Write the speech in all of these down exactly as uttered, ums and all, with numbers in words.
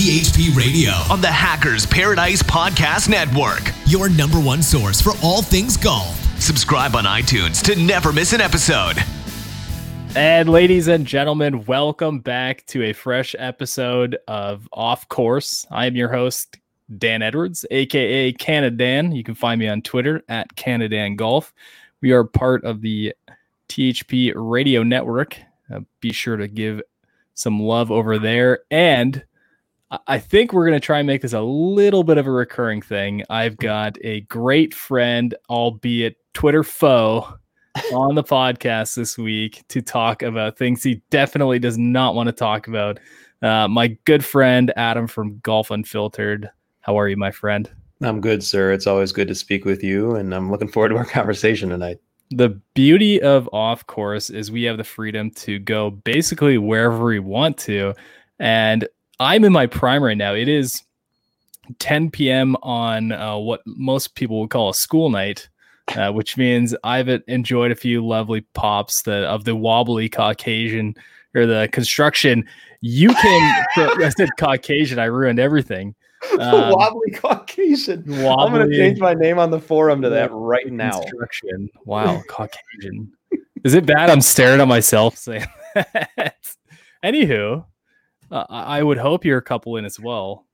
T H P Radio on the Hackers Paradise Podcast Network. Your number one source for all things golf. Subscribe on iTunes to never miss an episode. And ladies and gentlemen, welcome back to a fresh episode of Off Course. I am your host, Dan Edwards, aka Canadan. You can find me on Twitter at Canadan Golf. We are part of the T H P Radio Network. Uh, be sure to give some love over there. And I think we're going to try and make this a little bit of a recurring thing. I've got a great friend, albeit Twitter foe, on the podcast this week to talk about things he definitely does not want to talk about. Uh, my good friend, Adam from Golf Unfiltered. How are you, my friend? I'm good, sir. It's always good to speak with you, and I'm looking forward to our conversation tonight. The beauty of Off Course is we have the freedom to go basically wherever we want to. And I'm in my prime right now. It is ten p.m. on uh, what most people would call a school night, uh, which means I've enjoyed a few lovely pops that, of the wobbly Caucasian or the construction. You can, I said Caucasian, I ruined everything. Um, wobbly Caucasian. Wobbly, I'm going to change my name on the forum to that right now. Construction. Wow, Caucasian. Is it bad I'm staring at myself saying that? Anywho, uh, I would hope you're a couple in as well.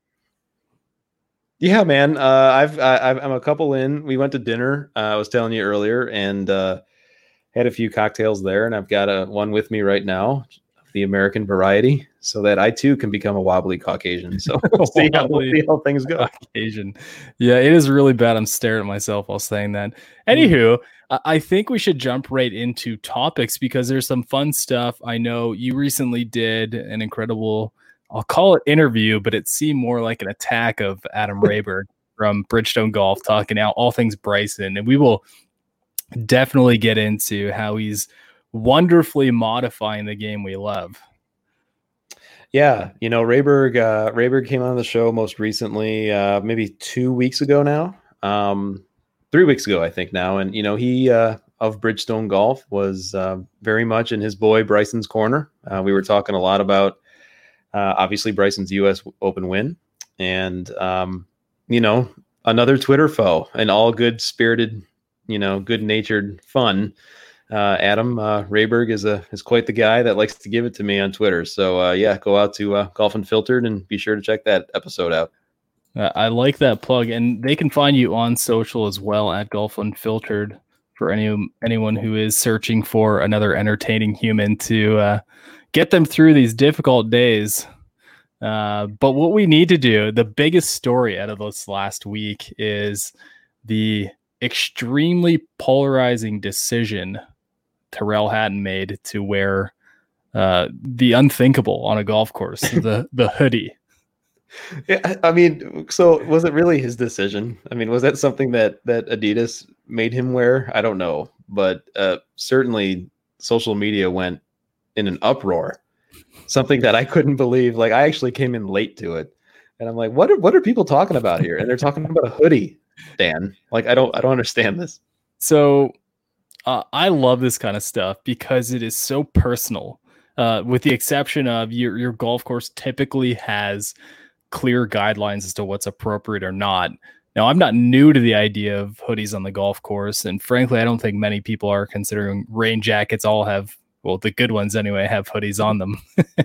Yeah, man. Uh, I've, I, I'm a couple in. We went to dinner. Uh, I was telling you earlier, and uh, had a few cocktails there, and I've got a one with me right now, the American variety, so that I too can become a wobbly Caucasian. So we'll see, how, we'll see how things go. Caucasian. Yeah, it is really bad. I'm staring at myself while saying that. Anywho, mm. I think we should jump right into topics because there's some fun stuff. I know you recently did an incredible, I'll call it interview, but it seemed more like an attack of Adam Rayberg from Bridgestone Golf, talking out all things Bryson. And we will definitely get into how he's wonderfully modifying the game we love. Yeah, you know, Rayberg uh, Rayberg came on the show most recently, uh, maybe two weeks ago now, um, three weeks ago, I think now. And, you know, he uh, of Bridgestone Golf was uh, very much in his boy Bryson's corner. Uh, we were talking a lot about, uh, obviously, Bryson's U S Open win and, um, you know, another Twitter foe and all good spirited, you know, good natured fun. Uh, Adam uh, Rayberg is a is quite the guy that likes to give it to me on Twitter. So uh, yeah, go out to uh, Golf Unfiltered and be sure to check that episode out. Uh, I like that plug, and they can find you on social as well at Golf Unfiltered for any anyone who is searching for another entertaining human to uh, get them through these difficult days. Uh, but what we need to do, the biggest story out of this last week, is the extremely polarizing decision Tyrrell Hatton made to wear uh, the unthinkable on a golf course, the the hoodie. Yeah, I mean, so was it really his decision? I mean, was that something that that Adidas made him wear? I don't know, but uh, certainly social media went in an uproar. Something that I couldn't believe. Like, I actually came in late to it, and I'm like, what are what are people talking about here? And they're talking about a hoodie, Dan. Like, I don't I don't understand this. So. Uh, I love this kind of stuff because it is so personal, uh, with the exception of your, your golf course typically has clear guidelines as to what's appropriate or not. Now, I'm not new to the idea of hoodies on the golf course. And frankly, I don't think many people are, considering rain jackets all have, well, the good ones anyway, have hoodies on them.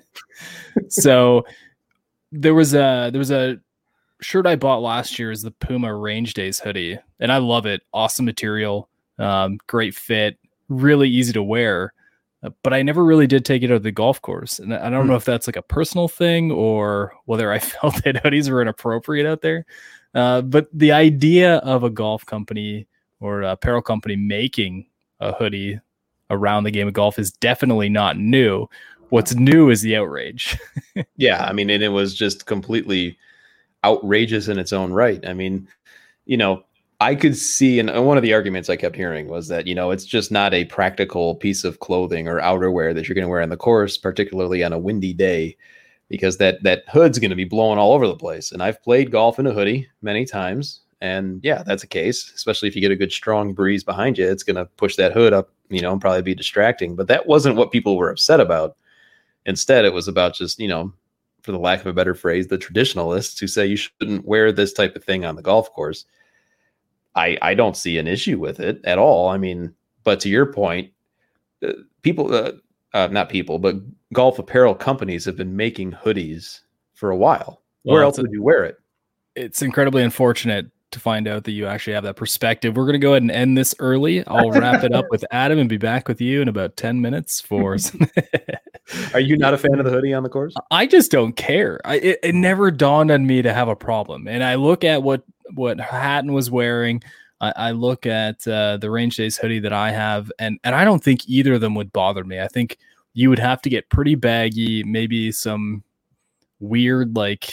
So there was a, there was a shirt I bought last year, is the Puma Range Days hoodie. And I love it. Awesome material. Um, great fit, really easy to wear, uh, but I never really did take it out of the golf course. And I don't mm. know if that's like a personal thing or whether I felt that hoodies were inappropriate out there. Uh, but the idea of a golf company or a apparel company making a hoodie around the game of golf is definitely not new. What's new is the outrage. Yeah. I mean, and it was just completely outrageous in its own right. I mean, you know, I could see, and one of the arguments I kept hearing was that, you know, it's just not a practical piece of clothing or outerwear that you're going to wear on the course, particularly on a windy day, because that that hood's going to be blowing all over the place. And I've played golf in a hoodie many times. And yeah, that's a case, especially if you get a good strong breeze behind you, it's going to push that hood up, you know, and probably be distracting. But that wasn't what people were upset about. Instead, it was about just, you know, for the lack of a better phrase, the traditionalists who say you shouldn't wear this type of thing on the golf course. I I don't see an issue with it at all. I mean, but to your point, uh, people, uh, uh, not people, but golf apparel companies have been making hoodies for a while. Well, Where else a, would you wear it? It's incredibly unfortunate to find out that you actually have that perspective. We're going to go ahead and end this early. I'll wrap it up with Adam and be back with you in about ten minutes for some. Are you not a fan of the hoodie on the course? I just don't care. I, it, it never dawned on me to have a problem. And I look at what, what Hatton was wearing. I, I look at uh, the Range Days hoodie that I have, and, and I don't think either of them would bother me. I think you would have to get pretty baggy, maybe some weird, like,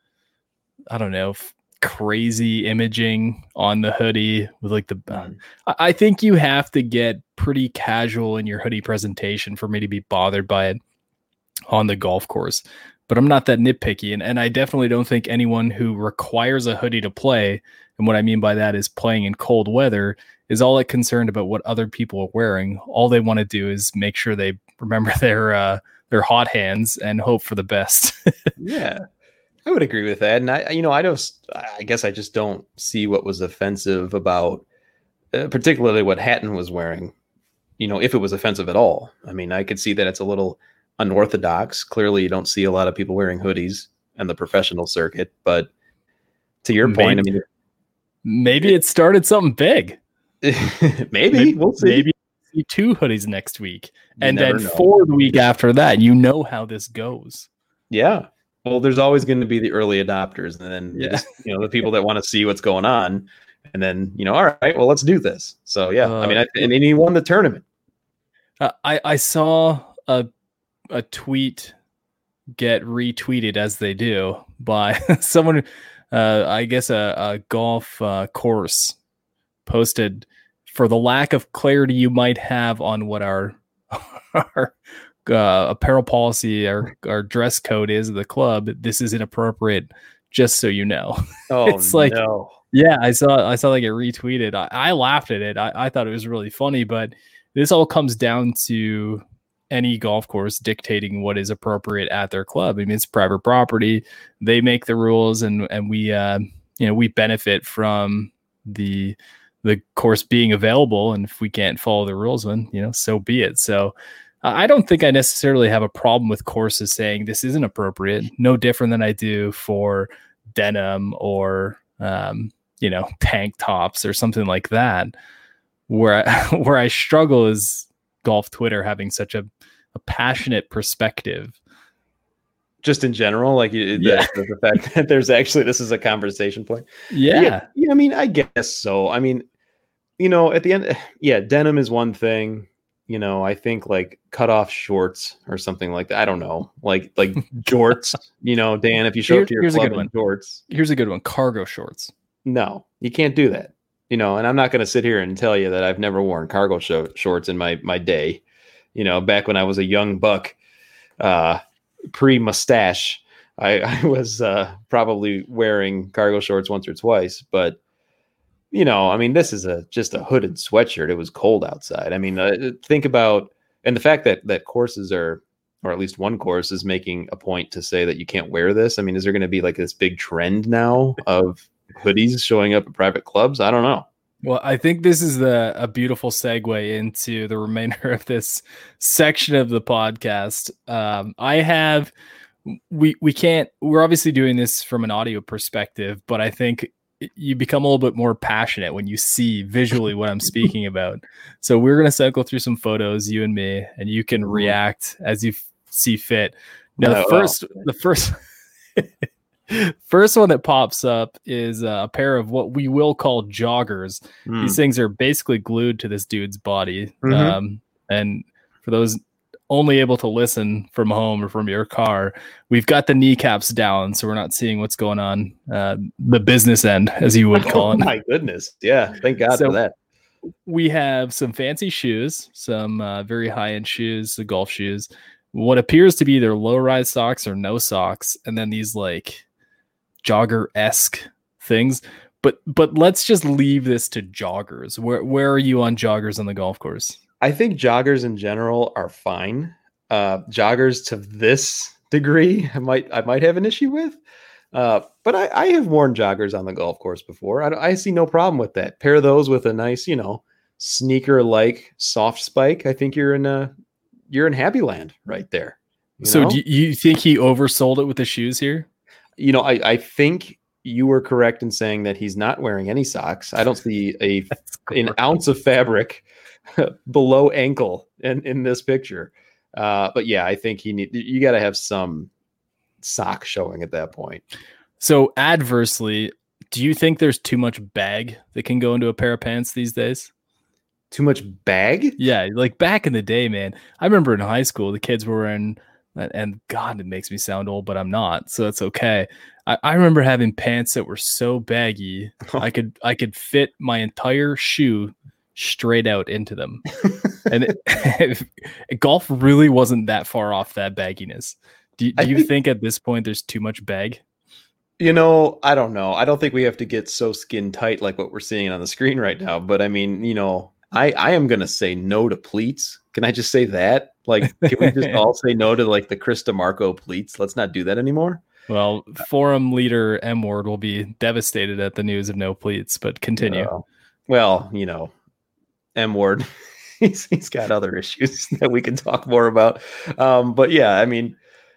I don't know, f- crazy imaging on the hoodie with like the, uh, I think you have to get pretty casual in your hoodie presentation for me to be bothered by it on the golf course. But I'm not that nitpicky. And, and I definitely don't think anyone who requires a hoodie to play, and what I mean by that is playing in cold weather, is all that concerned about what other people are wearing. All they want to do is make sure they remember their, uh, their hot hands and hope for the best. Yeah. I would agree with that. And I, you know, I don't, I guess I just don't see what was offensive about, uh, particularly what Hatton was wearing, you know, if it was offensive at all. I mean, I could see that it's a little unorthodox. Clearly you don't see a lot of people wearing hoodies on the professional circuit, but to your maybe, point, I mean, maybe it started something big. maybe, maybe we'll see. Maybe see two hoodies next week. You and then know. four the week after that. You know how this goes. Yeah. Well, there's always going to be the early adopters, and then yeah. just, you know, the people that want to see what's going on, and then, you know, all right, well, let's do this. So yeah, uh, I mean, I, and he won the tournament. Uh, I I saw a a tweet get retweeted, as they do, by someone. Uh, I guess a, a golf uh, course posted, for the lack of clarity you might have on what our our Uh, apparel policy or our dress code is of the club, this is inappropriate, just so you know. Oh, it's like, no. yeah, I saw, I saw like it retweeted. I, I laughed at it. I, I thought it was really funny, but this all comes down to any golf course dictating what is appropriate at their club. I mean, it's private property. They make the rules, and, and we, uh, you know, we benefit from the, the course being available. And if we can't follow the rules, then, you know, so be it. So, I don't think I necessarily have a problem with courses saying this isn't appropriate, no different than I do for denim or, um, you know, tank tops or something like that. Where I, where I struggle is golf Twitter having such a, a passionate perspective. Just in general, like the, yeah. the, the fact that there's actually, this is a conversation point. Yeah. yeah. Yeah. I mean, I guess so. I mean, you know, at the end, yeah, denim is one thing. You know, I think like cut off shorts or something like that. I don't know, like like jorts. You know, Dan, if you show Here, up to your here's club a good in one. jorts, Here's a good one: cargo shorts. No, you can't do that. You know, and I'm not going to sit here and tell you that I've never worn cargo sh- shorts in my my day. You know, back when I was a young buck, uh, pre mustache, I, I was uh, probably wearing cargo shorts once or twice, but. You know, I mean, this is a just a hooded sweatshirt. It was cold outside. I mean, uh, think about, and the fact that that courses are, or at least one course is making a point to say that you can't wear this. I mean, is there going to be like this big trend now of hoodies showing up at private clubs? I don't know. Well, I think this is the a beautiful segue into the remainder of this section of the podcast. Um, I have, we we can't, we're obviously doing this from an audio perspective, but I think you become a little bit more passionate when you see visually what I'm speaking about. So we're going to cycle through some photos, you and me, and you can react as you f- see fit. Now, the Oh, first, wow. the first, first one that pops up is a pair of what we will call joggers. Mm. These things are basically glued to this dude's body. Mhm. Um, and for those only able to listen from home or from your car, we've got the kneecaps down, so we're not seeing what's going on, uh, the business end, as you would call Oh it. my goodness. Yeah. Thank God So- for that. We have some fancy shoes, some uh, very high-end shoes, the golf shoes, what appears to be either low-rise socks or no socks, and then these like jogger-esque things. But but let's just leave this to joggers. Where where are you on joggers on the golf course? I think joggers in general are fine. Uh, joggers to this degree, I might I might have an issue with. Uh, but I, I have worn joggers on the golf course before. I, I see no problem with that. Pair those with a nice, you know, sneaker like soft spike. I think you're in a you're in happy land right there. So know? do you think he oversold it with the shoes here? You know, I, I think you were correct in saying that he's not wearing any socks. I don't see a an ounce of fabric below ankle in, in this picture. Uh, but yeah, I think he need you got to have some sock showing at that point. So adversely, do you think there's too much bag that can go into a pair of pants these days? Too much bag? Yeah, like back in the day, man. I remember in high school, the kids were wearing, and God, it makes me sound old, but I'm not, so that's okay. I, I remember having pants that were so baggy, I could I could fit my entire shoe straight out into them. And it, golf really wasn't that far off that bagginess. Do, do you think, think at this point there's too much bag? You know, I don't know. I don't think we have to get so skin tight like what we're seeing on the screen right now. But I mean, you know, I, I am going to say no to pleats. Can I just say that? Like, can we just all say no to like the Chris DeMarco pleats? Let's not do that anymore. Well, forum leader M Ward will be devastated at the news of no pleats, but continue. Uh, well, you know, M Ward, he's, he's got other issues that we can talk more about. Um, but yeah, I mean,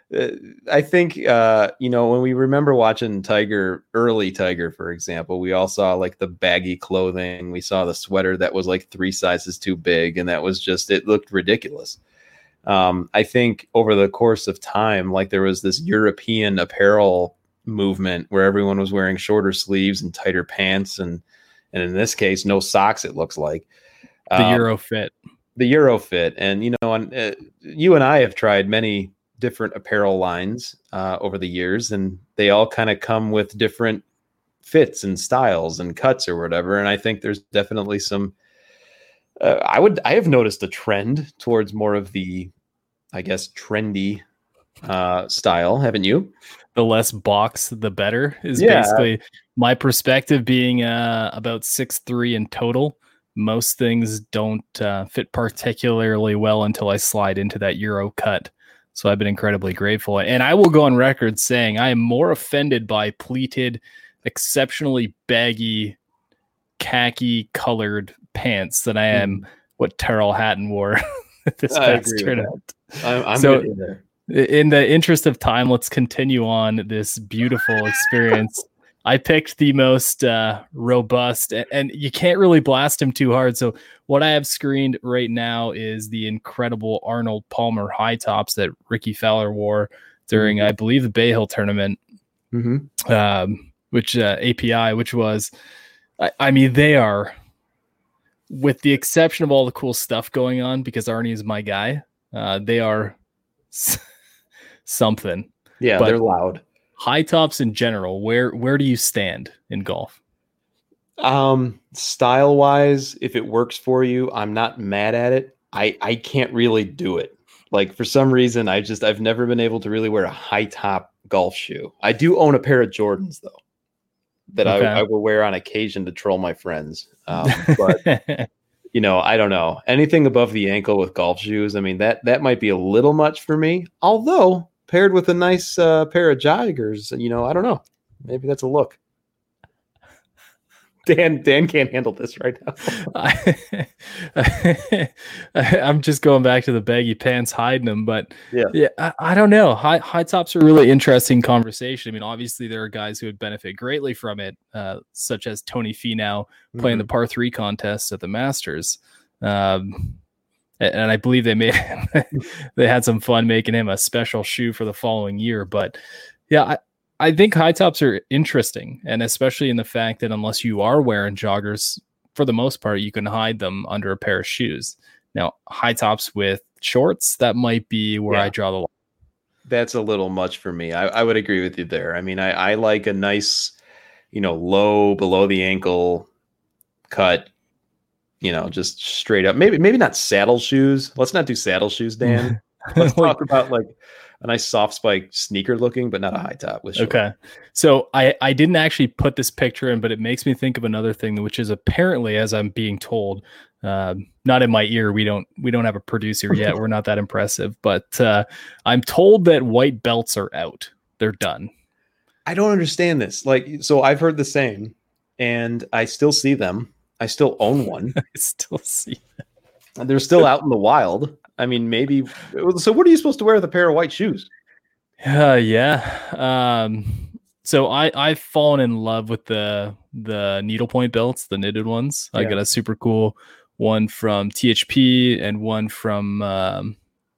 I think, uh, you know, when we remember watching Tiger, early Tiger, for example, we all saw like the baggy clothing. We saw the sweater that was like three sizes too big. And that was just, it looked ridiculous. Um, I think over the course of time, like there was this European apparel movement where everyone was wearing shorter sleeves and tighter pants. And, and in this case, no socks, it looks like. The um, Euro fit. The Euro fit. And, you know, and, uh, you and I have tried many different apparel lines uh, over the years, and they all kind of come with different fits and styles and cuts or whatever. And I think there's definitely some, uh, I would, I have noticed a trend towards more of the, I guess, trendy uh, style. Haven't you? The less box, the better is Yeah. basically my perspective being uh, about six three in total. Most things don't uh, fit particularly well until I slide into that Euro cut. So I've been incredibly grateful. And I will go on record saying I am more offended by pleated, exceptionally baggy, khaki colored pants than I am mm. what Terrell Hatton wore at this past tournament. I'm, I'm so there. In the interest of time, let's continue on this beautiful experience. I picked the most uh, robust, and, and you can't really blast him too hard. So what I have screened right now is the incredible Arnold Palmer high tops that Ricky Fowler wore during, mm-hmm. I believe, the Bay Hill tournament, mm-hmm. um, which uh, A P I, which was, I, I mean, they are, with the exception of all the cool stuff going on, because Arnie is my guy, uh, they are something. Yeah, but they're loud. High tops in general, where where do you stand in golf? Um, style wise, if it works for you, I'm not mad at it. I, I can't really do it. Like for some reason, I just I've never been able to really wear a high top golf shoe. I do own a pair of Jordans though, that okay. I, I will wear on occasion to troll my friends. Um, but you know, I don't know. Anything above the ankle with golf shoes, I mean that that might be a little much for me. Although paired with a nice uh, pair of joggers, you know, I don't know. Maybe that's a look. Dan, Dan can't handle this right now. I, I'm just going back to the baggy pants, hiding them, but yeah, yeah, I, I don't know. High high tops are a really interesting conversation. I mean, obviously there are guys who would benefit greatly from it, uh, such as Tony Finau playing mm-hmm. the par three contest at the Masters. Um, And I believe they made they had some fun making him a special shoe for the following year. But yeah, I, I think high tops are interesting, and especially in the fact that unless you are wearing joggers, for the most part, you can hide them under a pair of shoes. Now, high tops with shorts, that might be where yeah. I draw the line. That's a little much for me. I, I would agree with you there. I mean, I, I like a nice, you know, low below the ankle cut. You know, just straight up. Maybe maybe not saddle shoes. Let's not do saddle shoes, Dan. Let's talk about like a nice soft spike sneaker looking, but not a high top with short. Okay. So I, I didn't actually put this picture in, but it makes me think of another thing, which is apparently, as I'm being told, Um, not in my ear. We don't we don't have a producer yet. We're not that impressive. But uh, I'm told that white belts are out. They're done. I don't understand this. Like, so I've heard the same, and I still see them. I still own one. I still see them. They're still out in the wild. I mean, maybe. So what are you supposed to wear with a pair of white shoes? Uh, yeah. Um, so I I've fallen in love with the the needlepoint belts, the knitted ones. Yeah. I got a super cool one from T H P and one from. Um,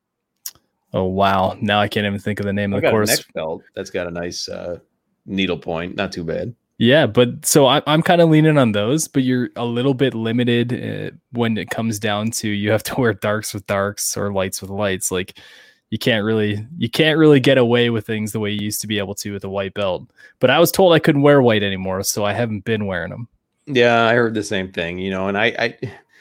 oh wow! Now I can't even think of the name I of the got course. A neck belt that's got a nice uh, needlepoint. Not too bad. Yeah, but so I, I'm kind of leaning on those, but you're a little bit limited uh, when it comes down to you have to wear darks with darks or lights with lights. Like you can't really you can't really get away with things the way you used to be able to with a white belt. But I was told I couldn't wear white anymore, so I haven't been wearing them. Yeah, I heard the same thing, you know, and I I,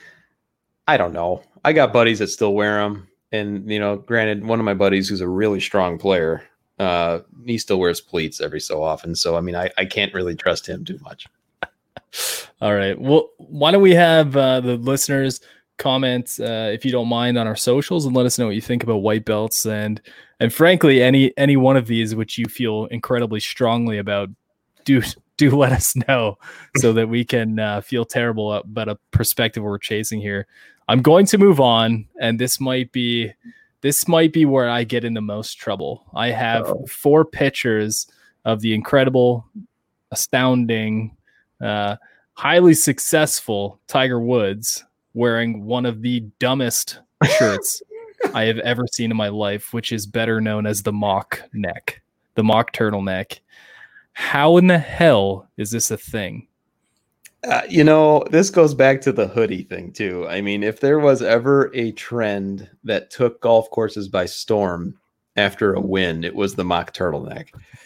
I don't know. I got buddies that still wear them, and you know, granted, one of my buddies who's a really strong player, uh, he still wears pleats every so often. So I mean, I, I can't really trust him too much. All right. Well, why don't we have uh, the listeners comment, uh, if you don't mind, on our socials and let us know what you think about white belts and and frankly any any one of these which you feel incredibly strongly about. Do do let us know so that we can uh, feel terrible about a perspective we're chasing here. I'm going to move on, and this might be this might be where I get in the most trouble. I have Uh-oh. four pictures of the incredible, astounding, uh, highly successful Tiger Woods wearing one of the dumbest shirts I have ever seen in my life, which is better known as the mock neck, the mock turtleneck. How in the hell is this a thing? Uh, you know, this goes back to the hoodie thing too. I mean, if there was ever a trend that took golf courses by storm after a win, it was the mock turtleneck.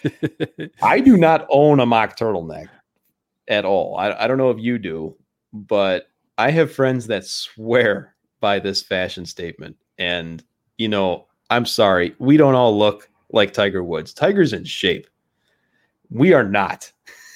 I do not own a mock turtleneck at all. I, I don't know if you do, but I have friends that swear by this fashion statement. And, you know, I'm sorry, we don't all look like Tiger Woods. Tiger's in shape. We are not.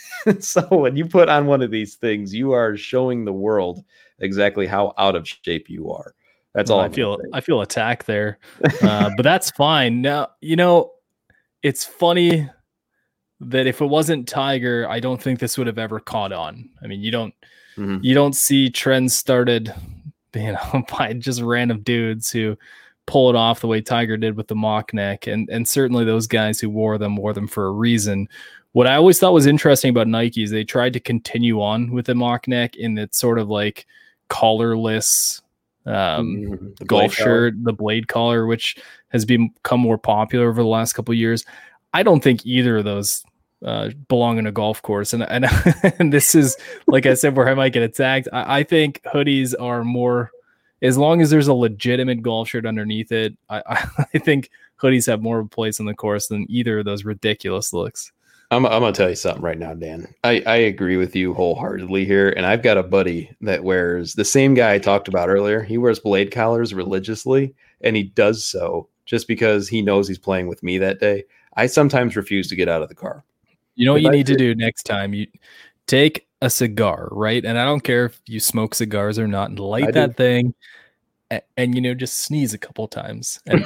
So when you put on one of these things, you are showing the world exactly how out of shape you are. That's well, all I I'm feel. I feel attacked there, uh, but that's fine. Now, you know, it's funny that if it wasn't Tiger, I don't think this would have ever caught on. I mean, you don't, mm-hmm. you don't see trends started, you know, by just random dudes who pull it off the way Tiger did with the mock neck, and and certainly those guys who wore them wore them for a reason. What I always thought was interesting about Nike is they tried to continue on with the mock neck in that sort of like collarless um, mm-hmm. golf shirt, collar. The blade collar, which has become more popular over the last couple of years. I don't think either of those uh, belong in a golf course. And, and, and this is, like I said, where I might get attacked. I, I think hoodies are more, as long as there's a legitimate golf shirt underneath it, I, I, I think hoodies have more of a place on the course than either of those ridiculous looks. I'm, I'm going to tell you something right now, Dan. I, I agree with you wholeheartedly here. And I've got a buddy that wears the same guy I talked about earlier. He wears blade collars religiously, and he does so just because he knows he's playing with me that day. I sometimes refuse to get out of the car. You know what if you I need did, to do next time? You take a cigar, right? And I don't care if you smoke cigars or not, and light I that do. thing and, and, you know, just sneeze a couple times. And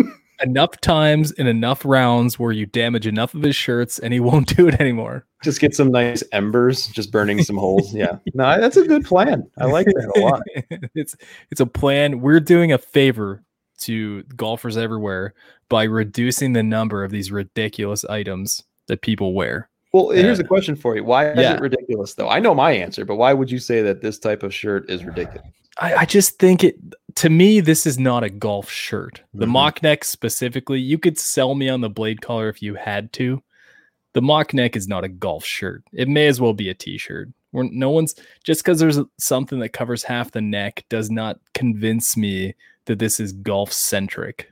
enough times in enough rounds where you damage enough of his shirts and he won't do it anymore. Just get some nice embers, just burning some holes. Yeah. No, that's a good plan. I like that a lot. It's it's a plan. We're doing a favor to golfers everywhere by reducing the number of these ridiculous items that people wear. Well, here's uh, a question for you. Why is yeah. it ridiculous though? I know my answer, but why would you say that this type of shirt is ridiculous? I, I just think it, to me, this is not a golf shirt. The mm-hmm. mock neck specifically, you could sell me on the blade collar if you had to. The mock neck is not a golf shirt. It may as well be a t-shirt. We're, no one's, just because there's something that covers half the neck does not convince me that this is golf centric.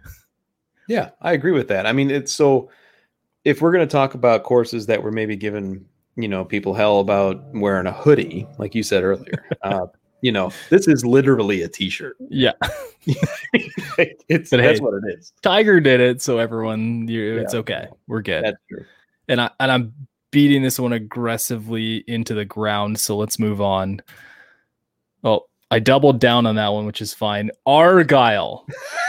Yeah, I agree with that. I mean, it's so, if we're going to talk about courses that were maybe giving, you know, people hell about wearing a hoodie, like you said earlier, uh, you know, this is literally a t-shirt. Yeah. it's, but that's hey, what it is. Tiger did it. So everyone, you, yeah. it's okay. We're good. That's true. And I, and I'm beating this one aggressively into the ground. So let's move on. Oh, I doubled down on that one, which is fine. Argyle.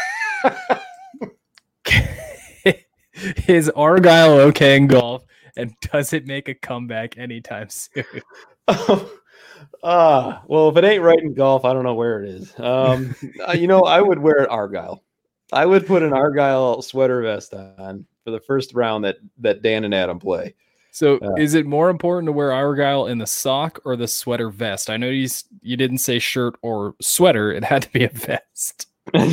Is Argyle okay in golf, and does it make a comeback anytime soon? Oh, uh, well, if it ain't right in golf, I don't know where it is. Um, uh, you know, I would wear an Argyle. I would put an Argyle sweater vest on for the first round that that Dan and Adam play. So, uh, is it more important to wear Argyle in the sock or the sweater vest? I know you you didn't say shirt or sweater; it had to be a vest.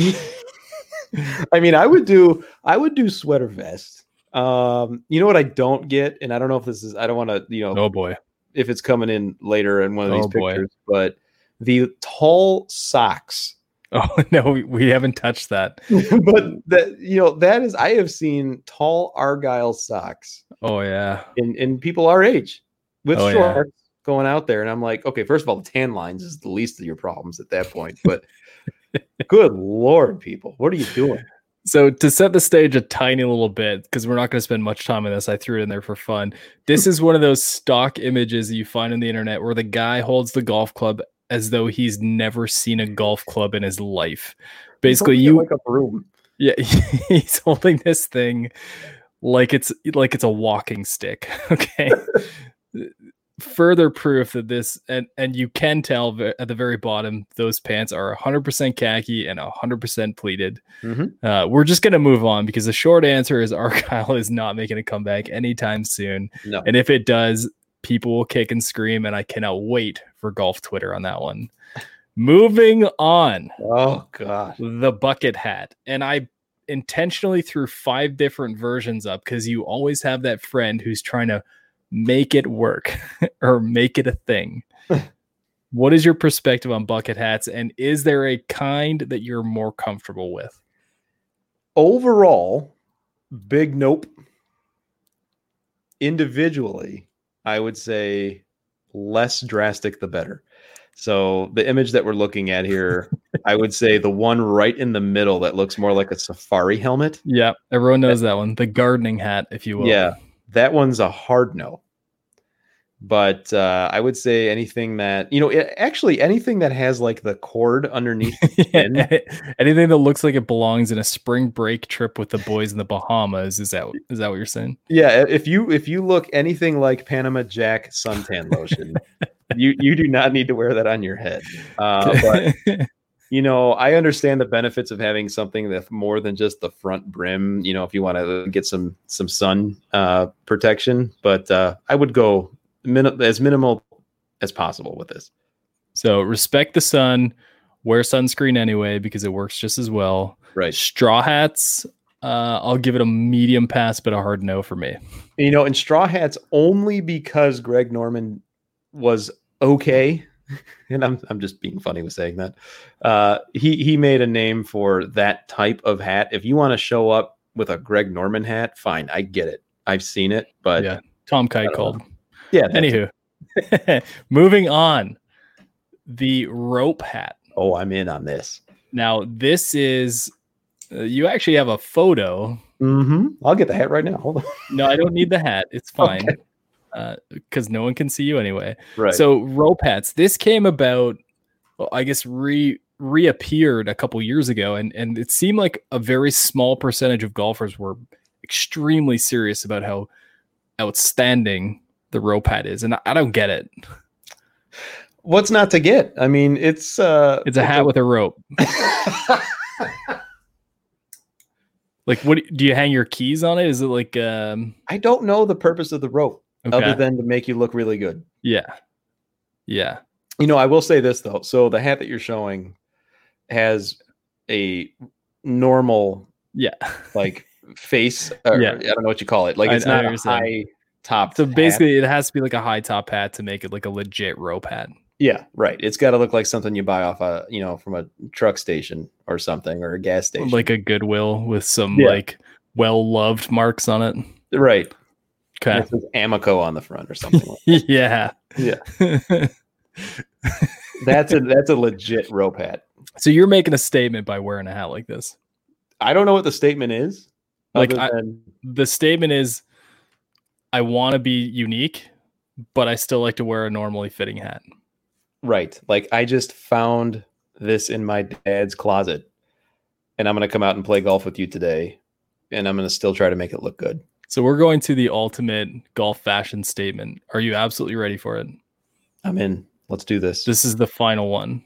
I mean, I would do I would do sweater vest. Um, you know what I don't get, and I don't know if this is I don't want to, you know, Oh boy, if it's coming in later in one of these Oh, boy. pictures, but the tall socks. oh no, we, we haven't touched that. But that, you know, that is I have seen tall Argyle socks Oh yeah, in in people our age with Oh, yeah. shorts going out there, and I'm like, okay, first of all, the tan lines is the least of your problems at that point, but good Lord, people, what are you doing? So to set the stage a tiny little bit, because we're not going to spend much time on this, I threw it in there for fun. This is one of those stock images that you find on the internet where the guy holds the golf club as though he's never seen a golf club in his life. Basically, It's you like a broom. yeah, he's holding this thing like it's like it's a walking stick. Okay. Further proof that this and and you can tell ve- at the very bottom those pants are one hundred percent khaki and one hundred percent pleated. Mhm. Uh, we're just going to move on because the short answer is Argyle is not making a comeback anytime soon. No. And if it does, people will kick and scream, and I cannot wait for golf Twitter on that one. Moving on, Oh God. the bucket hat. And I intentionally threw five different versions up because you always have that friend who's trying to make it work or make it a thing. What is your perspective on bucket hats, and is there a kind that you're more comfortable with? Overall, big nope. Individually, I would say less drastic the better. So the image that we're looking at here, I would say the one right in the middle that looks more like a safari helmet. Yeah, everyone knows that one. The gardening hat, if you will. Yeah, that one's a hard no. But uh, I would say anything that, you know, it, actually anything that has like the cord underneath the skin. Anything that looks like it belongs in a spring break trip with the boys in the Bahamas. Is that is that what you're saying? Yeah, if you if you look anything like Panama Jack suntan lotion, you you do not need to wear that on your head. Uh, but you know, I understand the benefits of having something that's more than just the front brim. You know, if you want to get some some sun uh, protection, but uh, I would go min- as minimal as possible with this. So respect the sun, wear sunscreen anyway because it works just as well. Right. Straw hats, uh, I'll give it a medium pass, but a hard no for me. You know, and straw hats only because Greg Norman was okay. And I'm I'm just being funny with saying that. Uh, he he made a name for that type of hat. If you want to show up with a Greg Norman hat, fine, I get it. I've seen it, but Yeah, Tom Kite don't called. know. yeah. that's- Anywho, moving on, the rope hat. Oh, I'm in on this. Now this is uh, you actually have a photo. Mm-hmm. I'll get the hat right now. Hold on. No, I don't need the hat. It's fine. Okay. Because no one can see you anyway. Right. So rope hats. This came about, well, I guess, re reappeared a couple years ago, and and it seemed like a very small percentage of golfers were extremely serious about how outstanding the rope hat is, and I, I don't get it. what's not to get? I mean, it's uh, It's a hat with a rope. Like, what do you hang your keys on it? Is it like um? I don't know the purpose of the rope Okay. other than to make you look really good. Yeah, yeah. You know, I will say this though. So the hat that you're showing has a normal, Yeah. like face. Or, Yeah. I don't know what you call it. Like I- it's I not a understand. high top. So basically, it has to be like a high top hat to make it like a legit rope hat. yeah, right. It's got to look like something you buy off a, you know, from a truck station or something, or a gas station. Like a Goodwill with some Yeah. like well-loved marks on it. right. Okay. It says Amoco on the front or something. Like Yeah. that. Yeah, that's a that's a legit rope hat. So you're making a statement by wearing a hat like this. I don't know what the statement is. Like, other I- than, The statement is, I want to be unique, but I still like to wear a normally fitting hat. Right. Like I just found this in my dad's closet and I'm going to come out and play golf with you today. And I'm going to still try to make it look good. So we're going to the ultimate golf fashion statement. Are you absolutely ready for it? I'm in. Let's do this. This is the final one.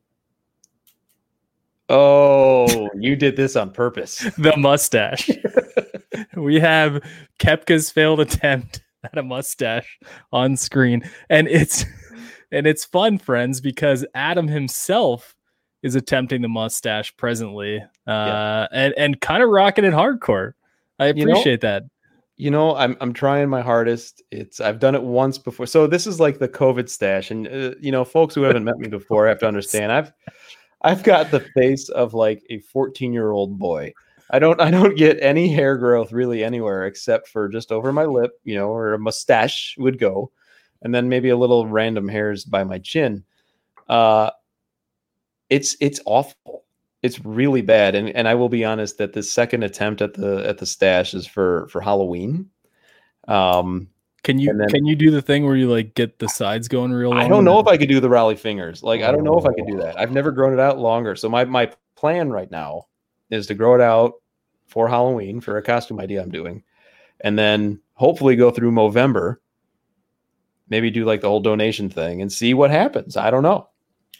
Oh, you did this on purpose. The mustache. We have Koepka's failed attempt at a mustache on screen. And it's and it's fun, friends, because Adam himself is attempting the mustache presently. Uh yeah. and, and kind of rocking it hardcore. I appreciate you know, that. You know, I'm I'm trying my hardest. It's I've done it once before. So this is like the COVID stash. And uh, you know, folks who haven't met me before have to understand I've I've got the face of like a fourteen-year-old boy. I don't I don't get any hair growth really anywhere except for just over my lip, you know, or a mustache would go, and then maybe a little random hairs by my chin. Uh, it's it's awful. It's really bad. And and I will be honest that the second attempt at the at the stash is for for Halloween. Um Can you then, can you do the thing where you like get the sides going real long? I don't know if I could do the rally fingers. Like, oh. I don't know if I could do that. I've never grown it out longer. So my, my plan right now is to grow it out for Halloween for a costume idea I'm doing. And then hopefully go through Movember, maybe do like the whole donation thing and see what happens. I don't know.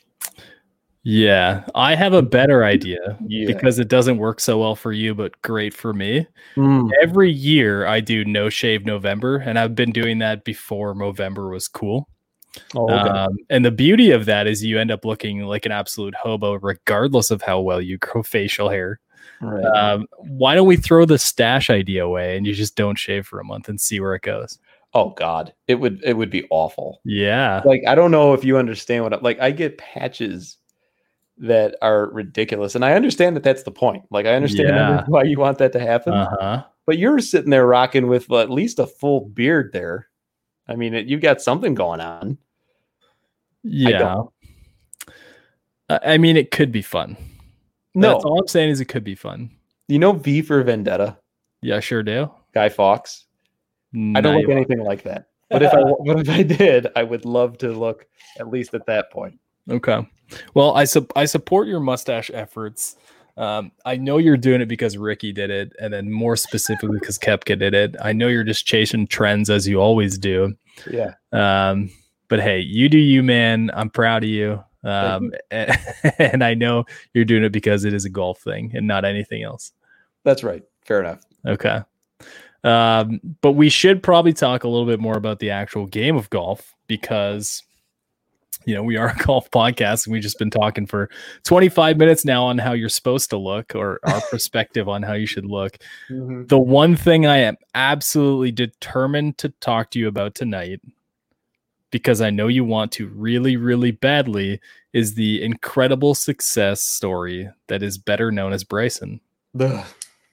Yeah, I have a better idea yeah. because it doesn't work so well for you, but great for me. Mm. Every year I do No Shave November, and I've been doing that before Movember was cool. Oh, okay. um, and the beauty of that is you end up looking like an absolute hobo, regardless of how well you grow facial hair. Right. Um, why don't we throw the stash idea away and you just don't shave for a month and see where it goes? Oh God, it would it would be awful. Yeah, like I don't know if you understand what I, like I get patches that are ridiculous. And I understand that that's the point. Like I understand yeah. why you want that to happen, uh-huh. but you're sitting there rocking with at least a full beard there. I mean, it, you've got something going on. Yeah. I, I mean, it could be fun. No, that's all I'm saying is it could be fun. You know, V for Vendetta. Yeah, sure do. Guy Fawkes. No, I don't look anything won't. like that. But if I, but if I did, I would love to look at least at that point. Okay. Well, I su- I support your mustache efforts. Um, I know you're doing it because Ricky did it, and then more specifically because Koepka did it. I know you're just chasing trends as you always do. Yeah. Um, but hey, you do you, man. I'm proud of you. Um, you. And, and I know you're doing it because it is a golf thing and not anything else. That's right. Fair enough. Okay. Um, but we should probably talk a little bit more about the actual game of golf because, you know, we are a golf podcast and we've just been talking for twenty-five minutes now on how you're supposed to look or our perspective on how you should look. Mm-hmm. The one thing I am absolutely determined to talk to you about tonight, because I know you want to really, really badly, is the incredible success story that is better known as Bryson. Ugh.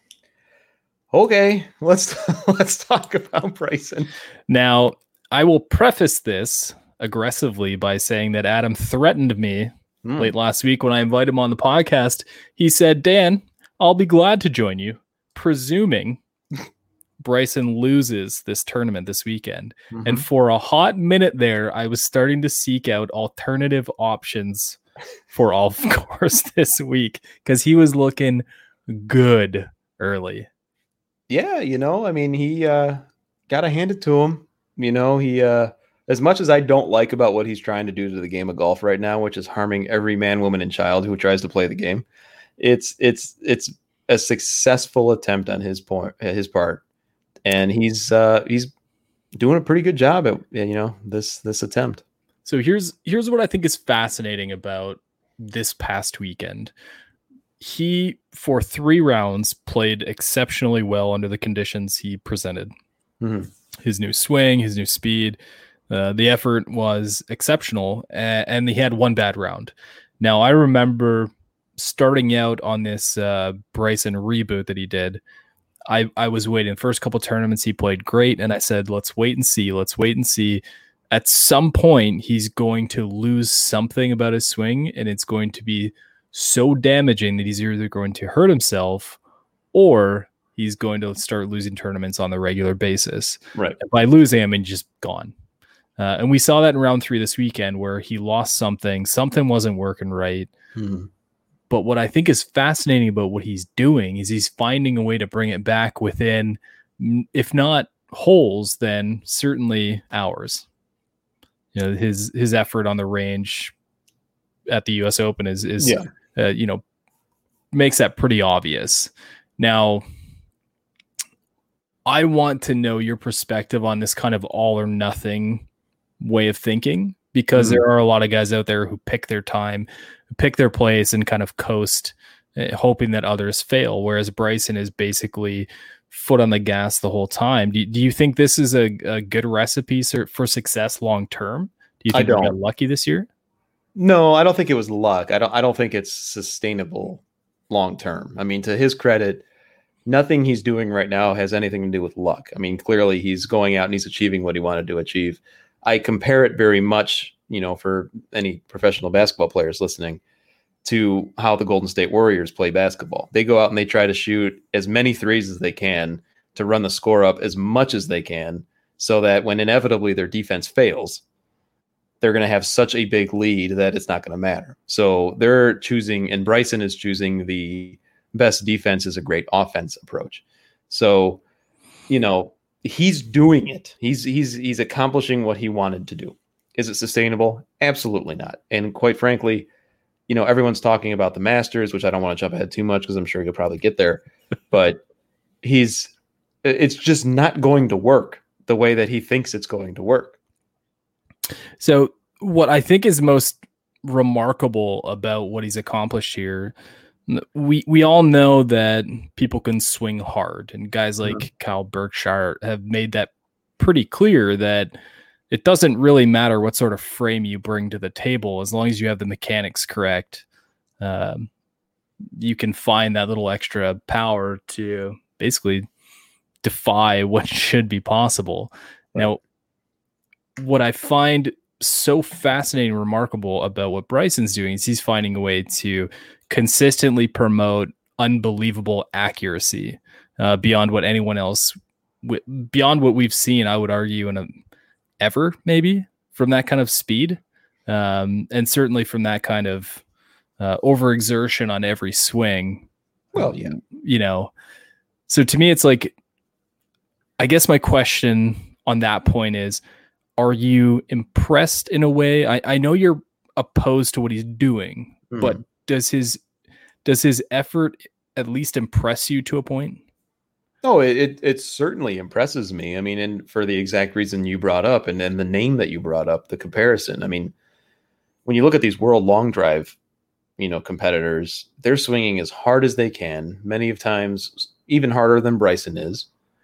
Okay, let's let's talk about Bryson. Now, I will preface this aggressively by saying that Adam threatened me mm. late last week when I invited him on the podcast. He said, Dan, I'll be glad to join you, presuming Bryson loses this tournament this weekend. Mm-hmm. And for a hot minute there, I was starting to seek out alternative options for off course this week because he was looking good early. Yeah, you know, I mean, he uh, got to hand it to him. You know, he, uh, as much as I don't like about what he's trying to do to the game of golf right now, which is harming every man, woman, and child who tries to play the game, it's it's it's a successful attempt on his point, his part, and he's uh, he's doing a pretty good job at you know this this attempt. So here's here's what I think is fascinating about this past weekend. He, for three rounds, played exceptionally well under the conditions he presented. Mm-hmm. His new swing, his new speed, uh, the effort was exceptional, and, and he had one bad round. Now, I remember starting out on this uh, Bryson reboot that he did. I, I was waiting. The first couple tournaments, he played great, and I said, let's wait and see. Let's wait and see. At some point, he's going to lose something about his swing, and it's going to be so damaging that he's either going to hurt himself or he's going to start losing tournaments on the regular basis. Right. And by losing, I mean just gone. Uh, and we saw that in round three this weekend where he lost something. Something wasn't working right. Hmm. But what I think is fascinating about what he's doing is he's finding a way to bring it back within, if not holes, then certainly hours. You know, his his effort on the range at the U S Open is is yeah. uh, you know, makes that pretty obvious. Now, I want to know your perspective on this kind of all or nothing way of thinking, because mm-hmm. there are a lot of guys out there who pick their time, pick their place, and kind of coast, uh, hoping that others fail. Whereas Bryson is basically foot on the gas the whole time. Do, do you think this is a, a good recipe for success long term? Do you think he got lucky this year? No, I don't think it was luck. I don't. I don't think it's sustainable long term. I mean, to his credit, nothing he's doing right now has anything to do with luck. I mean, clearly he's going out and he's achieving what he wanted to achieve. I compare it very much, you know, for any professional basketball players listening, to how the Golden State Warriors play basketball. They go out and they try to shoot as many threes as they can to run the score up as much as they can, so that when inevitably their defense fails, they're going to have such a big lead that it's not going to matter. So they're choosing, and Bryson is choosing the best defense is a great offense approach. So, you know, he's doing it. He's he's he's accomplishing what he wanted to do. Is it sustainable? Absolutely not. And quite frankly, you know, everyone's talking about the Masters, which I don't want to jump ahead too much because I'm sure he'll probably get there. But he's it's just not going to work the way that he thinks it's going to work. So what I think is most remarkable about what he's accomplished here, we we all know that people can swing hard, and guys like mm-hmm. Kyle Berkshire have made that pretty clear that it doesn't really matter what sort of frame you bring to the table, as long as you have the mechanics correct. Um, you can find that little extra power to basically defy what should be possible. Right. Now, what I find so fascinating and remarkable about what Bryson's doing is he's finding a way to consistently promote unbelievable accuracy uh, beyond what anyone else, w- beyond what we've seen, I would argue, in a ever maybe from that kind of speed. Um, and certainly from that kind of uh, overexertion on every swing. Well, yeah, you know, so to me, it's like, I guess my question on that point is, are you impressed in a way? I, I know you're opposed to what he's doing, mm. but does his, does his effort at least impress you to a point? Oh, it, it it certainly impresses me. I mean, and for the exact reason you brought up, and then the name that you brought up, the comparison. I mean, when you look at these world long drive, you know, competitors, they're swinging as hard as they can, many of times even harder than Bryson is,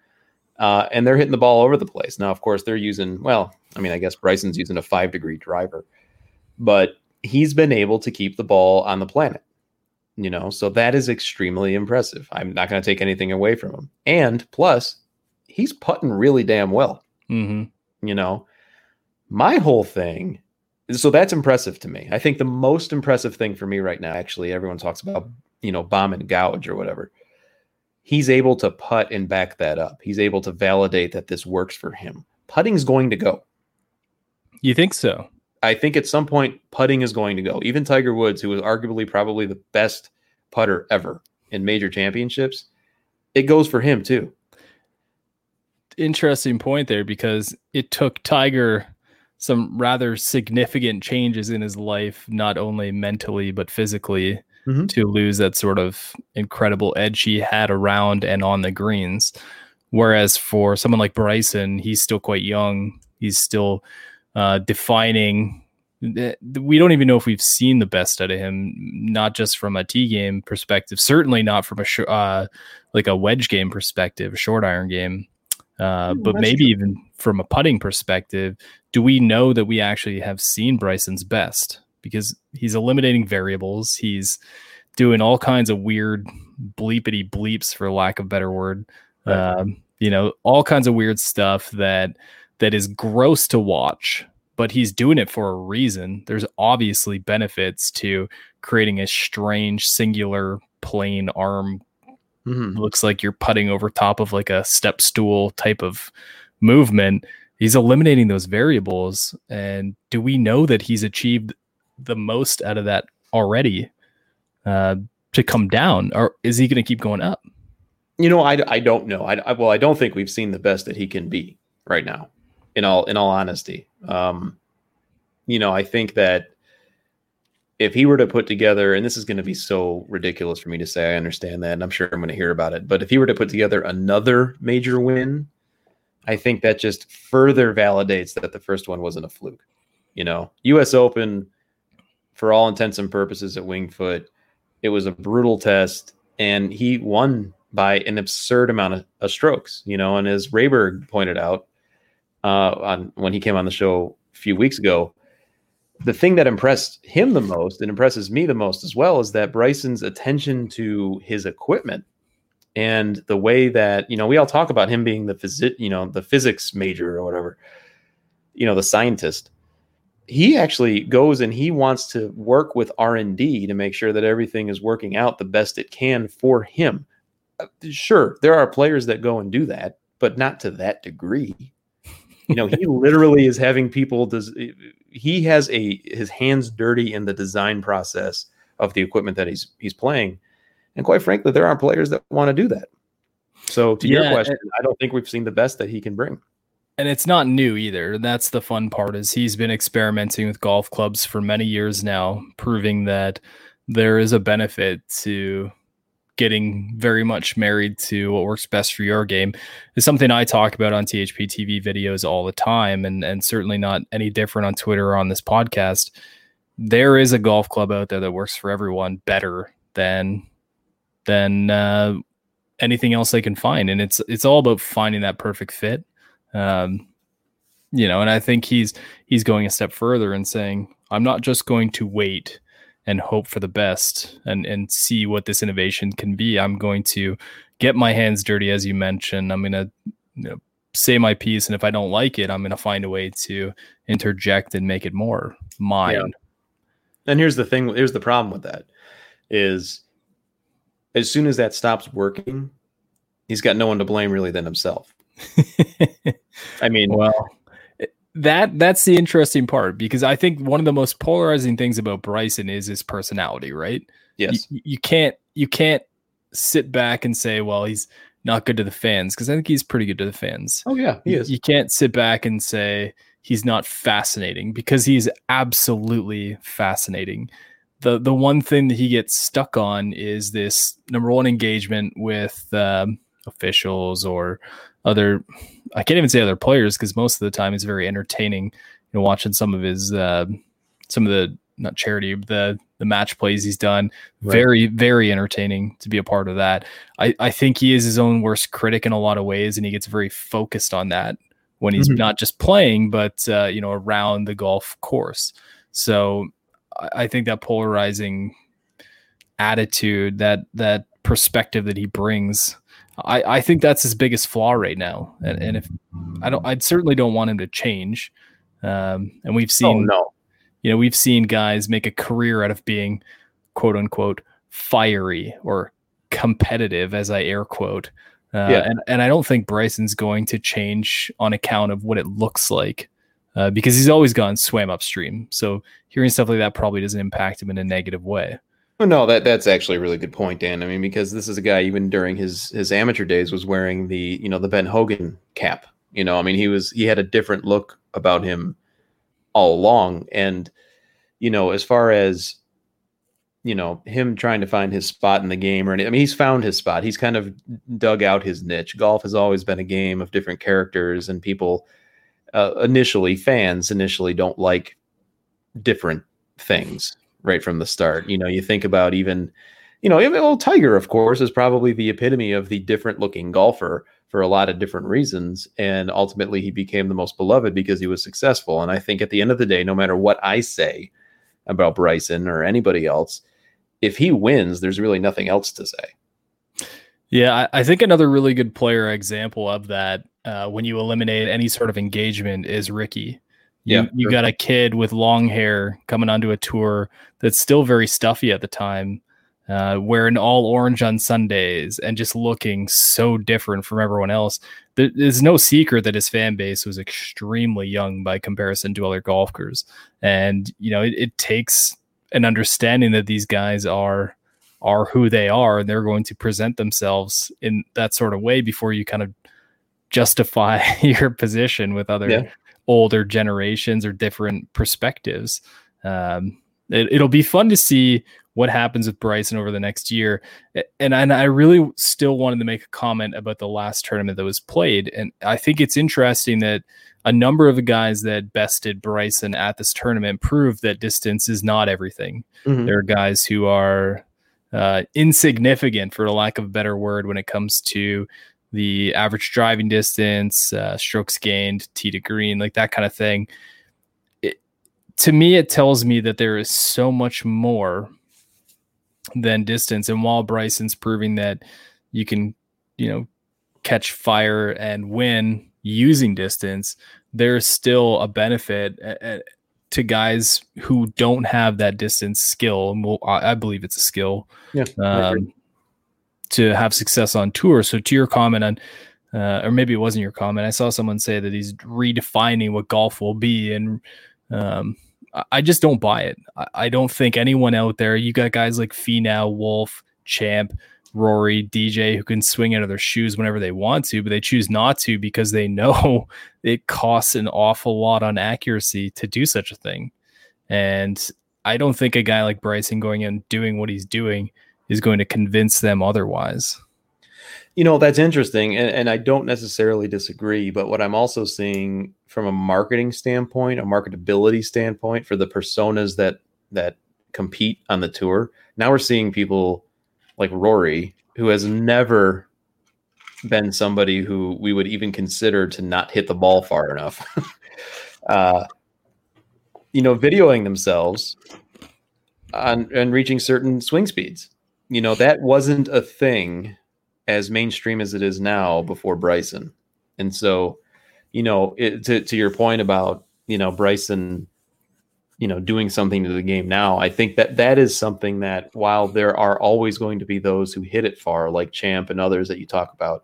uh, and they're hitting the ball over the place. Now, of course, they're using, well, I mean, I guess Bryson's using a five degree driver, but he's been able to keep the ball on the planet. You know, so that is extremely impressive. I'm not going to take anything away from him. And plus, he's putting really damn well. Mm-hmm. You know, my whole thing, so that's impressive to me. I think the most impressive thing for me right now, actually, everyone talks about, you know, bomb and gouge or whatever. He's able to putt and back that up. He's able to validate that this works for him. Putting's going to go. You think so? I think at some point putting is going to go. Even Tiger Woods, who was arguably probably the best putter ever in major championships, it goes for him too. Interesting point there, because it took Tiger some rather significant changes in his life, not only mentally, but physically, mm-hmm. to lose that sort of incredible edge he had around and on the greens. Whereas for someone like Bryson, he's still quite young. He's still Uh, defining, we don't even know if we've seen the best out of him, not just from a tee game perspective, certainly not from a sh- uh, like a wedge game perspective, a short iron game, uh, but That's maybe true. Even from a putting perspective. Do we know that we actually have seen Bryson's best? Because he's eliminating variables, he's doing all kinds of weird bleepity bleeps, for lack of a better word, right. um, you know, all kinds of weird stuff that that is gross to watch, but he's doing it for a reason. There's obviously benefits to creating a strange, singular, plain arm. Mm-hmm. Looks like you're putting over top of like a step stool type of movement, he's eliminating those variables. And do we know that he's achieved the most out of that already uh, to come down, or is he going to keep going up? You know, I, I don't know. I, I well, I don't think we've seen the best that he can be right now. In all in all honesty, um, you know, I think that if he were to put together, and this is going to be so ridiculous for me to say, I understand that, and I'm sure I'm going to hear about it. But if he were to put together another major win, I think that just further validates that the first one wasn't a fluke. You know, U S Open, for all intents and purposes at Winged Foot, it was a brutal test, and he won by an absurd amount of, of strokes. You know, and as Rayberg pointed out uh, on when he came on the show a few weeks ago, the thing that impressed him the most, and impresses me the most as well, is that Bryson's attention to his equipment and the way that, you know, we all talk about him being the physic, you know, the physics major or whatever, you know, the scientist. He actually goes and he wants to work with R and D to make sure that everything is working out the best it can for him. Sure, there are players that go and do that, but not to that degree. You know, he literally is having people, does he has a his hands dirty in the design process of the equipment that he's he's playing. And quite frankly, there are players that want to do that. So to yeah, your question, and, I don't think we've seen the best that he can bring. And it's not new either. That's the fun part, is he's been experimenting with golf clubs for many years now, proving that there is a benefit to getting very much married to what works best for your game. Is something I talk about on T H P T V videos all the time, and, and certainly not any different on Twitter or on this podcast. There is a golf club out there that works for everyone better than than uh, anything else they can find. And it's it's all about finding that perfect fit. Um, you know, and I think he's he's going a step further and saying, I'm not just going to wait and hope for the best and, and see what this innovation can be. I'm going to get my hands dirty, as you mentioned. I'm going to you know, say my piece, and if I don't like it, I'm going to find a way to interject and make it more mine. Yeah. And here's the thing, here's the problem with that, is as soon as that stops working, he's got no one to blame really than himself. I mean, well, that that's the interesting part, because I think one of the most polarizing things about Bryson is his personality, right? Yes. You, you can't you can't sit back and say, well, he's not good to the fans, because I think he's pretty good to the fans. Oh yeah, he you, is. You can't sit back and say he's not fascinating, because he's absolutely fascinating. The the one thing that he gets stuck on is this number one engagement with um, officials or other, I can't even say other players, because most of the time it's very entertaining. You know, watching some of his, uh, some of the, not charity, but the, the match plays he's done. Right. Very, very entertaining to be a part of that. I, I think he is his own worst critic in a lot of ways, and he gets very focused on that when he's mm-hmm. not just playing, but, uh, you know, around the golf course. So I, I think that polarizing attitude, that, that perspective that he brings, I, I think that's his biggest flaw right now. And, and if I don't, I certainly don't want him to change. Um, and we've seen, oh, no. you know, we've seen guys make a career out of being quote unquote fiery or competitive, as I air quote. Uh, yeah. and, and I don't think Bryson's going to change on account of what it looks like, uh, because he's always gone swam upstream. So hearing stuff like that probably doesn't impact him in a negative way. Well, no, that that's actually a really good point, Dan. I mean, because this is a guy, even during his his amateur days, was wearing the, you know, the Ben Hogan cap. You know, I mean, he was he had a different look about him all along. And, you know, as far as, you know, him trying to find his spot in the game or anything, I mean, he's found his spot. He's kind of dug out his niche. Golf has always been a game of different characters, and people uh, initially, fans initially don't like different things right from the start. You know, you think about even, you know, well, Tiger, of course, is probably the epitome of the different looking golfer for a lot of different reasons. And ultimately he became the most beloved because he was successful. And I think at the end of the day, no matter what I say about Bryson or anybody else, if he wins, there's really nothing else to say. Yeah, I, I think another really good player example of that, uh, when you eliminate any sort of engagement, is Ricky. You, yeah, you sure. got a kid with long hair coming onto a tour that's still very stuffy at the time. uh, wearing all orange on Sundays and just looking so different from everyone else. There, there's no secret that his fan base was extremely young by comparison to other golfers. And, you know, it, it takes an understanding that these guys are, are who they are, and they're going to present themselves in that sort of way before you kind of justify your position with other yeah. older generations or different perspectives. Um, it, it'll be fun to see what happens with Bryson over the next year. And, and I really still wanted to make a comment about the last tournament that was played. And I think it's interesting that a number of the guys that bested Bryson at this tournament proved that distance is not everything. Mm-hmm. There are guys who are uh, insignificant, for a lack of a better word, when it comes to the average driving distance, uh, strokes gained, tee to green, like that kind of thing. It, to me, it tells me that there is so much more than distance. And while Bryson's proving that you can, you know, catch fire and win using distance, there's still a benefit uh, to guys who don't have that distance skill. And we'll, I believe it's a skill. Yeah. Um, to have success on tour. So to your comment on, uh, or maybe it wasn't your comment, I saw someone say that he's redefining what golf will be. And um, I just don't buy it. I, I don't think anyone out there, you got guys like Finau, Wolf, Champ, Rory, D J, who can swing out of their shoes whenever they want to, but they choose not to because they know it costs an awful lot on accuracy to do such a thing. And I don't think a guy like Bryson going in and doing what he's doing is going to convince them otherwise. You know, that's interesting. And, and I don't necessarily disagree, but what I'm also seeing from a marketing standpoint, a marketability standpoint for the personas that, that compete on the tour, now we're seeing people like Rory, who has never been somebody who we would even consider to not hit the ball far enough, uh, you know, videoing themselves on, and reaching certain swing speeds. You know, that wasn't a thing as mainstream as it is now before Bryson. And so, you know, it, to, to your point about, you know, Bryson, you know, doing something to the game now, I think that that is something that, while there are always going to be those who hit it far, like Champ and others that you talk about,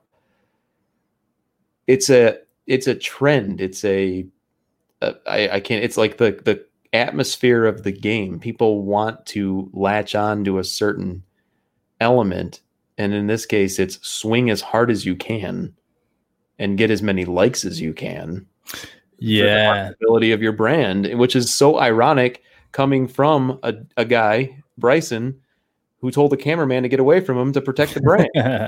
it's a, it's a trend. It's a, a I, I can't, it's like the, the atmosphere of the game. People want to latch on to a certain element, and in this case it's swing as hard as you can and get as many likes as you can. Yeah, for the marketability of your brand, which is so ironic coming from a, a guy, Bryson, who told the cameraman to get away from him to protect the brand.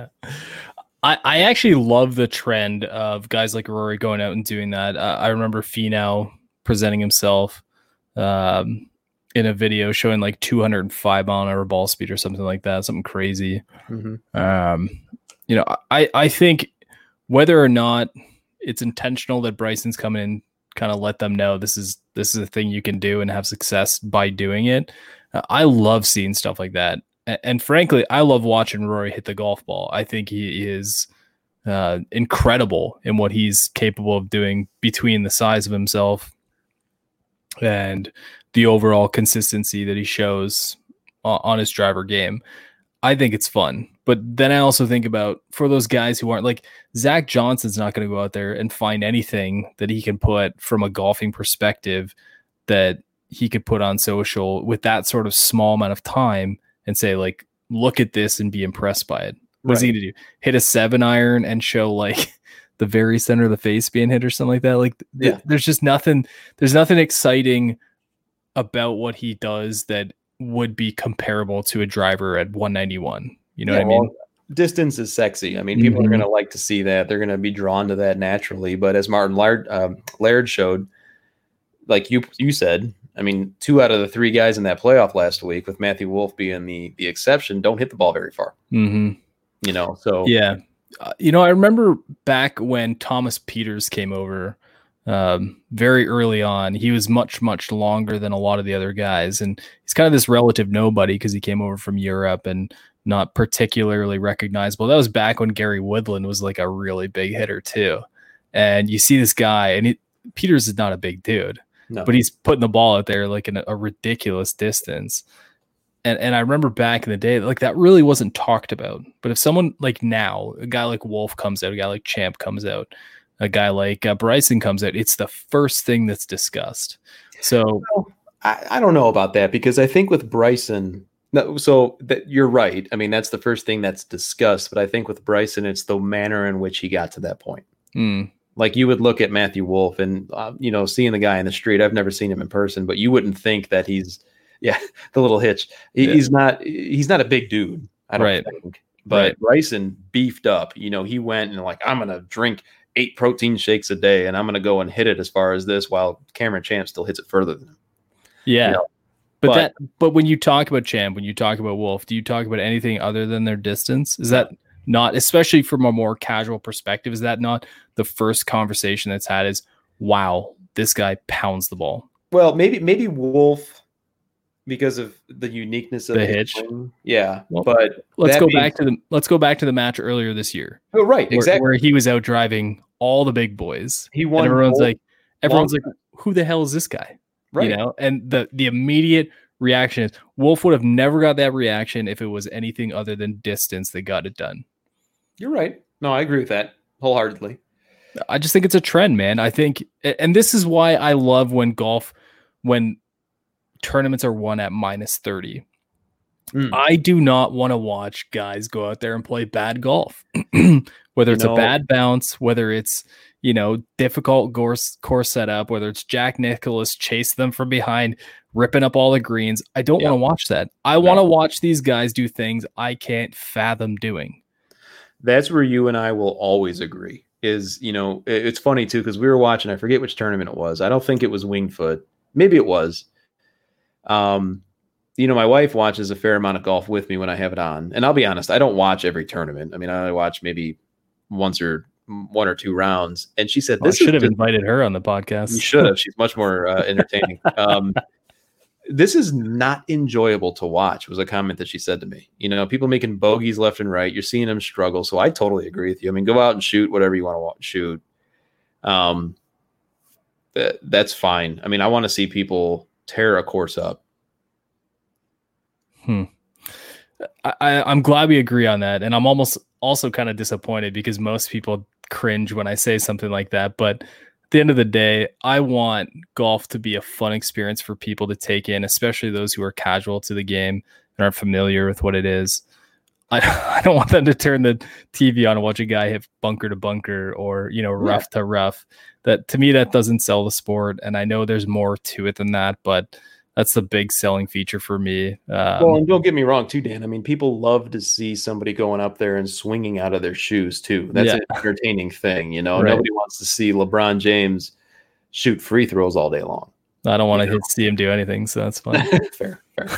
I, I actually love the trend of guys like Rory going out and doing that. Uh, I remember Finau presenting himself um in a video showing like two hundred five mile an hour ball speed or something like that, something crazy. Mm-hmm. Um, you know, I, I think whether or not it's intentional that Bryson's coming in, kind of let them know this is, this is a thing you can do and have success by doing it. Uh, I love seeing stuff like that. And, and frankly, I love watching Rory hit the golf ball. I think he is uh, incredible in what he's capable of doing between the size of himself and the overall consistency that he shows on his driver game. I think it's fun. But then I also think about, for those guys who aren't, like Zach Johnson's not going to go out there and find anything that he can put from a golfing perspective that he could put on social with that sort of small amount of time and say, like, look at this and be impressed by it. What's right. he going to do? Hit a seven iron and show like the very center of the face being hit or something like that? Like yeah. th- there's just nothing, there's nothing exciting about what he does that would be comparable to a driver at one ninety-one. You know yeah, what I mean? Well, distance is sexy. I mean, people mm-hmm. are going to like to see that. They're going to be drawn to that naturally. But as Martin Laird, um, Laird showed, like you you said, I mean, two out of the three guys in that playoff last week, with Matthew Wolff being the the exception, don't hit the ball very far. Mm-hmm. You know, so yeah. Uh, you know, I remember back when Thomas Pieters came over. Um, very early on, he was much, much longer than a lot of the other guys. And he's kind of this relative nobody because he came over from Europe and not particularly recognizable. That was back when Gary Woodland was like a really big hitter too. And you see this guy, and it, Pieters is not a big dude, no. but he's putting the ball out there like in a, a ridiculous distance. And and I remember back in the day, like that really wasn't talked about. But if someone like now, a guy like Wolf comes out, a guy like Champ comes out, a guy like uh, Bryson comes out, it's the first thing that's discussed. So well, I, I don't know about that, because I think with Bryson, no, so that you're right. I mean, that's the first thing that's discussed. But I think with Bryson, it's the manner in which he got to that point. mm, Like you would look at Matthew Wolf and, uh, you know, seeing the guy in the street, I've never seen him in person, but you wouldn't think that he's, yeah, the little hitch. He, Yeah. He's not, he's not a big dude, I don't Right. think. But Right. Bryson beefed up. You know, he went and like, I'm going to drink eight protein shakes a day and I'm going to go and hit it as far as this, while Cameron Champ still hits it further than him. yeah. You know, but, but- that but when you talk about Champ, when you talk about Wolf, do you talk about anything other than their distance? Is that not, especially from a more casual perspective, is that not the first conversation that's had is, wow, this guy pounds the ball? Well, maybe, maybe Wolf, because of the uniqueness of The his hitch. swing. Yeah. Well, but Let's that go being- back to the let's go back to the match earlier this year. Oh, right. Where, Exactly. where he was out driving all the big boys. He And won. everyone's both- like, everyone's long like, who the hell is this guy? right. You know, and the the immediate reaction is Wolf would have never got that reaction if it was anything other than distance that got it done. You're right. No, I agree with that wholeheartedly. I just think it's a trend, man. I think, and this is why I love when golf, when tournaments are won at minus thirty. Mm. I do not want to watch guys go out there and play bad golf, whether it's You know- a bad bounce, whether it's, you know, difficult course, course setup, whether it's Jack Nicklaus chase them from behind, ripping up all the greens. I don't Yeah. want to watch that. I want to watch these guys do things I can't fathom doing. That's where you and I will always agree. Is, you know, it- it's funny too, because we were watching, I forget which tournament it was. I don't think it was Winged Foot. Maybe it was. Um, you know, my wife watches a fair amount of golf with me when I have it on. And I'll be honest, I don't watch every tournament. I mean, I only watch maybe once or one or two rounds. And she said, Well, I this should is have just- invited her on the podcast. You should have. She's much more uh, entertaining. Um, this is not enjoyable to watch, was a comment that she said to me. You know, people making bogeys left and right. You're seeing them struggle. So I totally agree with you. I mean, go out and shoot whatever you want to wa- shoot. Um, that, that's fine. I mean, I want to see people tear a course up. Hmm. I, I, I'm glad we agree on that. And I'm almost also kind of disappointed because most people cringe when I say something like that. But at the end of the day, I want golf to be a fun experience for people to take in, especially those who are casual to the game and aren't familiar with what it is. I, I don't want them to turn the T V on and watch a guy hit bunker to bunker or, you know, rough to rough. That, to me, that doesn't sell the sport. And I know there's more to it than that, but that's the big selling feature for me. Um, Well, and don't get me wrong too, Dan. I mean, people love to see somebody going up there and swinging out of their shoes too. That's Yeah. an entertaining thing. You know, Right. nobody wants to see LeBron James shoot free throws all day long. I don't want to you know. hit see him do anything, so that's fine. fair,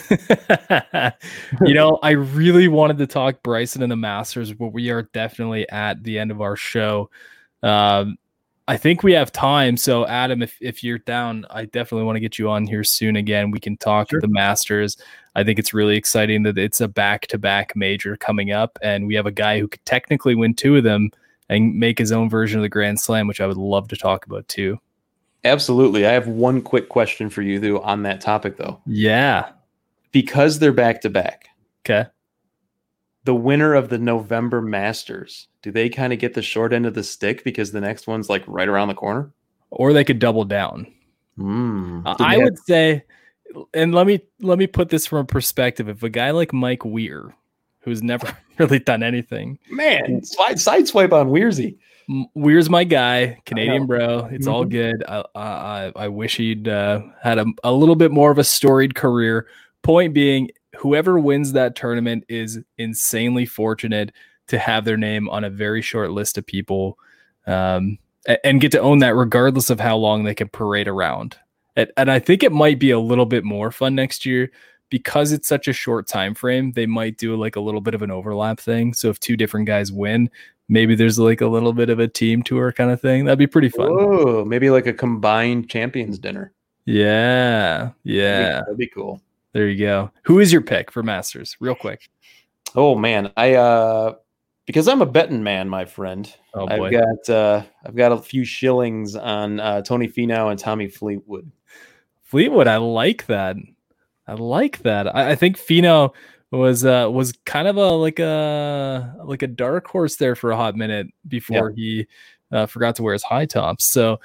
fair. You know, I really wanted to talk Bryson and the Masters, but we are definitely at the end of our show. Um, I think we have time. So, Adam, if, if you're down, I definitely want to get you on here soon again. We can talk Sure. the Masters. I think it's really exciting that it's a back-to-back major coming up, and we have a guy who could technically win two of them and make his own version of the Grand Slam, which I would love to talk about too. Absolutely. I have one quick question for you, though, on that topic, though. Yeah. Because they're back to back, Okay. the winner of the November Masters, do they kind of get the short end of the stick because the next one's like right around the corner? Or they could double down. Mm. Uh, Do they I have- would say, and let me let me put this from a perspective. If a guy like Mike Weir, who's never really done anything, man, slide, side swipe on Weirzy. M- Weir's my guy, Canadian know. bro. It's all Mhm. good. I I, I wish he'd uh, had a, a little bit more of a storied career. Point being, whoever wins that tournament is insanely fortunate to have their name on a very short list of people, um, a- and get to own that regardless of how long they can parade around. And, and I think it might be a little bit more fun next year because it's such a short time frame. They might do like a little bit of an overlap thing. So if two different guys win, maybe there's like a little bit of a team tour kind of thing. That'd be pretty fun. Whoa, maybe like a combined champions dinner. Yeah. Yeah. That'd be cool. There you go. Who is your pick for Masters? Real quick. Oh man, I uh because I'm a betting man, my friend. Oh boy. I've got uh I've got a few shillings on uh Tony Finau and Tommy Fleetwood. Fleetwood. I like that. I like that. I, I think Finau was uh, was kind of a like a like a dark horse there for a hot minute before yeah. he uh, forgot to wear his high tops. So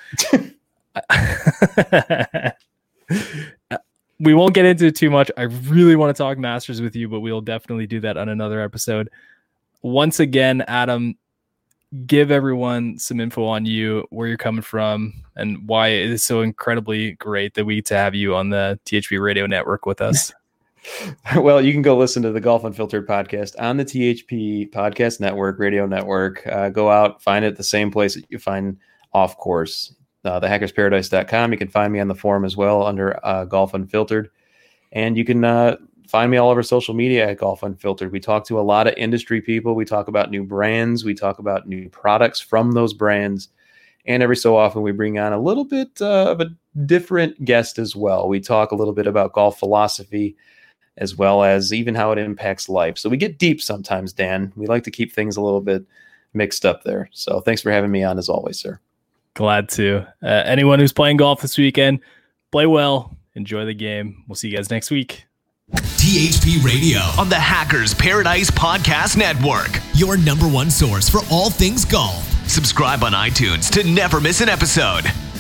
we won't get into it too much. I really want to talk Masters with you, but we'll definitely do that on another episode. Once again, Adam, give everyone some info on you, where you're coming from, and why it is so incredibly great that we get to have you on the T H P Radio Network with us. Well, you can go listen to the Golf Unfiltered podcast on the T H P Podcast Network, Radio Network. Uh, go out, find it the same place that you find Off Course, uh, the hackers paradise dot com. You can find me on the forum as well under uh, Golf Unfiltered. And you can uh, find me all over social media at Golf Unfiltered. We talk to a lot of industry people. We talk about new brands. We talk about new products from those brands. And every so often we bring on a little bit uh, of a different guest as well. We talk a little bit about golf philosophy as well as even how it impacts life. So we get deep sometimes, Dan. We like to keep things a little bit mixed up there. So thanks for having me on as always, sir. Glad to. Uh, anyone who's playing golf this weekend, play well, enjoy the game. We'll see you guys next week. T H P Radio on the Hackers Paradise Podcast Network. Your number one source for all things golf. Subscribe on iTunes to never miss an episode.